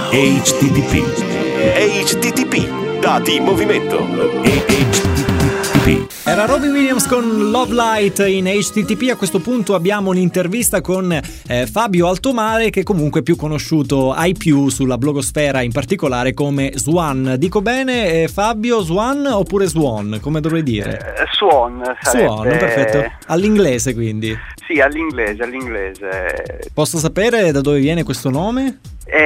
HTTP, dati in movimento. HTTP. Era Robbie Williams con Love Light in HTTP. A questo punto abbiamo un'intervista con Fabio Altomare, che comunque è più conosciuto ai più sulla blogosfera, in particolare come Swan. Dico bene, Fabio, Swan oppure Swan? Come dovrei dire? Swan, Swan, perfetto. All'inglese, quindi? Sì, all'inglese. Posso sapere da dove viene questo nome?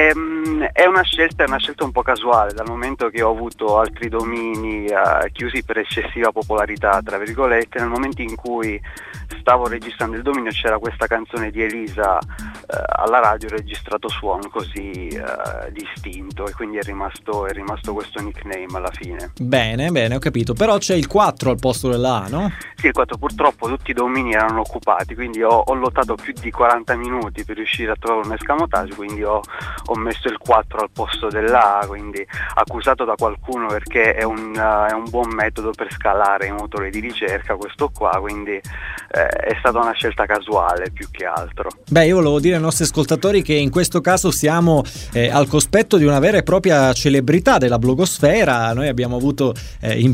È una scelta un po' casuale, dal momento che ho avuto altri domini chiusi per eccessiva popolarità, tra virgolette. Nel momento in cui stavo registrando il dominio c'era questa canzone di Elisa alla radio, ho registrato Swan così distinto, e quindi è rimasto questo nickname alla fine. Bene, ho capito. Però c'è il 4 al posto della A, no? Sì, il 4, purtroppo tutti i domini erano occupati, quindi ho lottato più di 40 minuti per riuscire a trovare un escamotage, quindi ho messo il 4 al posto dell'A, quindi accusato da qualcuno perché è un buon metodo per scalare i motori di ricerca questo qua, quindi è stata una scelta casuale più che altro. Beh, io volevo dire ai nostri ascoltatori che in questo caso siamo al cospetto di una vera e propria celebrità della blogosfera. Noi abbiamo avuto in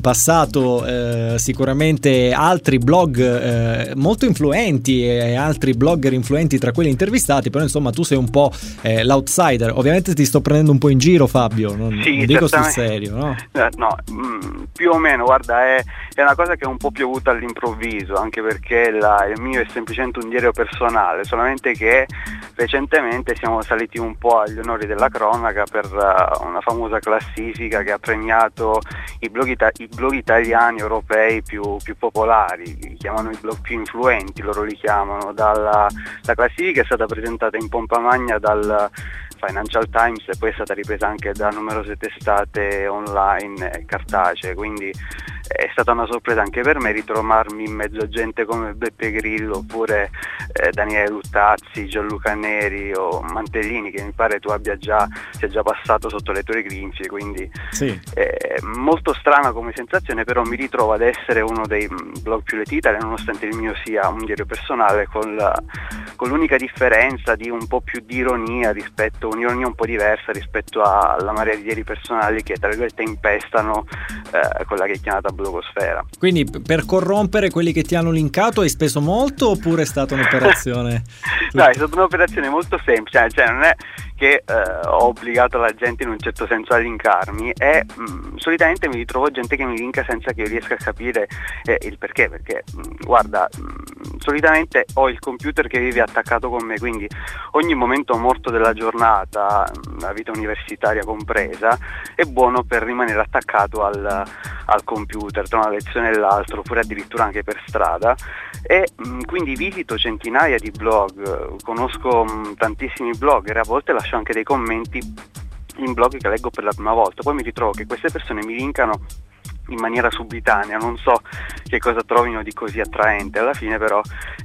passato sicuramente altri blog molto influenti e altri blogger influenti tra quelli intervistati, però insomma tu sei un po' l'outsider. Ovviamente ti sto prendendo un po' in giro, Fabio, non dico sul serio, no? No, più o meno, guarda, è una cosa che è un po' piovuta all'improvviso, anche perché il mio è semplicemente un diario personale, solamente che recentemente siamo saliti un po' agli onori della cronaca per una famosa classifica che ha premiato i blog italiani europei più popolari, li chiamano i blog più influenti, loro li chiamano. La classifica è stata presentata in pompa magna dal Financial Times e poi è stata ripresa anche da numerose testate online cartacee, quindi è stata una sorpresa anche per me ritrovarmi in mezzo a gente come Beppe Grillo oppure Daniele Luttazzi, Gianluca Neri o Mantellini, che mi pare tu sia già passato sotto le tue grinfie, quindi sì. Molto strana come sensazione, però mi ritrovo ad essere uno dei blog più letti d'Italia, nonostante il mio sia un diario personale, con l'unica differenza di un po' più di ironia, un'ironia un po' diversa rispetto alla marea di diari personali che tra virgolette impestano quella che è chiamata blogosfera. Quindi per corrompere quelli che ti hanno linkato hai speso molto, oppure è stata un'operazione? No, è stata un'operazione molto semplice, cioè non è che ho obbligato la gente in un certo senso a linkarmi, e solitamente mi ritrovo gente che mi linka senza che io riesca a capire il perché guarda, solitamente ho il computer che vive attaccato con me, quindi ogni momento morto della giornata, la vita universitaria compresa, è buono per rimanere attaccato al computer tra una lezione e l'altra, oppure addirittura anche per strada, e quindi visito centinaia di blog, conosco tantissimi blogger, a volte lascio anche dei commenti in blog che leggo per la prima volta, poi mi ritrovo che queste persone mi linkano in maniera subitanea, non so che cosa trovino di così attraente alla fine, però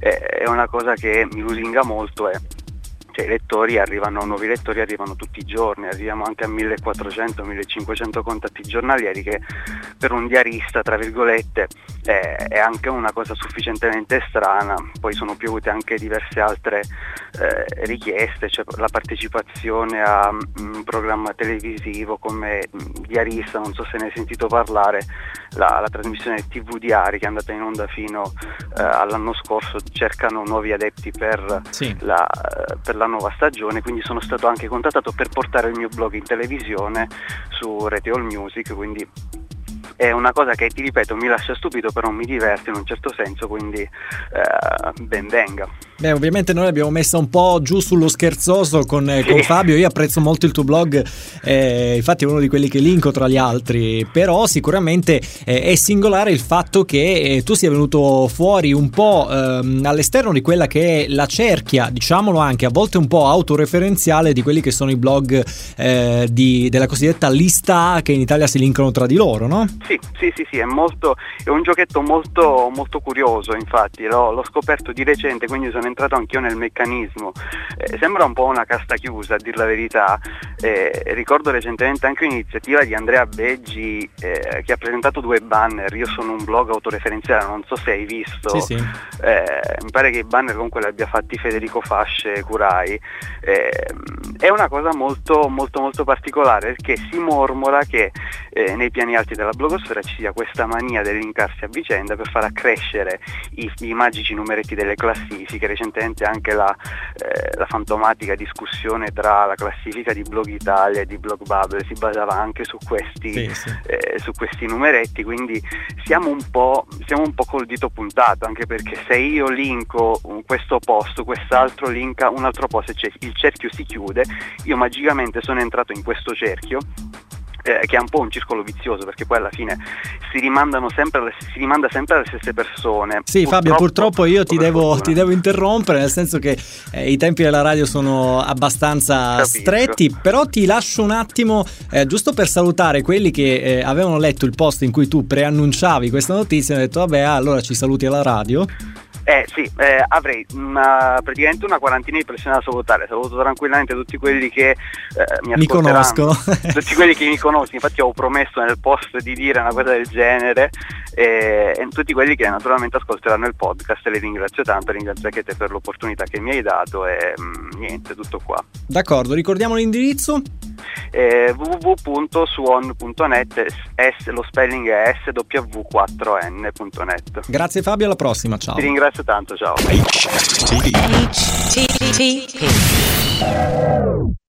è una cosa che mi lusinga molto. Cioè, nuovi lettori arrivano tutti i giorni, arriviamo anche a 1400-1500 contatti giornalieri, che per un diarista, tra virgolette, è anche una cosa sufficientemente strana. Poi sono piovute anche diverse altre richieste, cioè la partecipazione a un programma televisivo come diarista, non so se ne hai sentito parlare, la trasmissione TV Diari che è andata in onda fino all'anno scorso, cercano nuovi adepti per la nuova stagione, quindi sono stato anche contattato per portare il mio blog in televisione su Rete All Music, quindi è una cosa che, ti ripeto, mi lascia stupito, però mi diverte in un certo senso, quindi ben venga. Beh, ovviamente noi l'abbiamo messa un po' giù sullo scherzoso con Fabio. Io apprezzo molto il tuo blog, infatti è uno di quelli che linko tra gli altri, però sicuramente è singolare il fatto che tu sia venuto fuori un po' all'esterno di quella che è la cerchia, diciamolo anche a volte un po' autoreferenziale, di quelli che sono i blog della cosiddetta lista A, che in Italia si linkano tra di loro, no? Sì, è un giochetto molto, molto curioso, infatti l'ho scoperto di recente, quindi sono entrato anch'io nel meccanismo. Sembra un po' una casta chiusa, a dir la verità. Ricordo recentemente anche un'iniziativa di Andrea Beggi che ha presentato 2 banner. Io sono un blog autoreferenziale, non so se hai visto. Sì. Mi pare che i banner comunque li abbia fatti Federico Fasce Curai. È una cosa molto, molto, molto particolare, perché si mormora che nei piani alti della blogosfera ci sia questa mania del linkarsi a vicenda per far accrescere i magici numeretti delle classifiche. Recentemente anche la fantomatica discussione tra la classifica di Blog Italia e di Blog Bubble si basava anche su questi numeretti, quindi siamo un po' col dito puntato, anche perché se io linko questo post, quest'altro linka un altro post e il cerchio si chiude, io magicamente sono entrato in questo cerchio, che è un po' un circolo vizioso, perché poi alla fine si rimanda sempre alle stesse persone. Sì, Fabio, purtroppo io ti devo interrompere, nel senso che i tempi della radio sono abbastanza stretti, però ti lascio un attimo giusto per salutare quelli che avevano letto il post in cui tu preannunciavi questa notizia e hanno detto vabbè, allora ci saluti alla radio. Avrei praticamente una quarantina di persone da salutare. Saluto tranquillamente tutti quelli che mi conoscono, tutti quelli che mi conoscono. Infatti avevo promesso nel post di dire una cosa del genere, e tutti quelli che naturalmente ascolteranno il podcast. Le ringrazio tanto, ringrazio anche te per l'opportunità che mi hai dato, e niente, tutto qua. D'accordo, ricordiamo l'indirizzo? www.suon.net, lo spelling è sww4n.net. Grazie Fabio, alla prossima, ciao. Ti ringrazio tanto, ciao.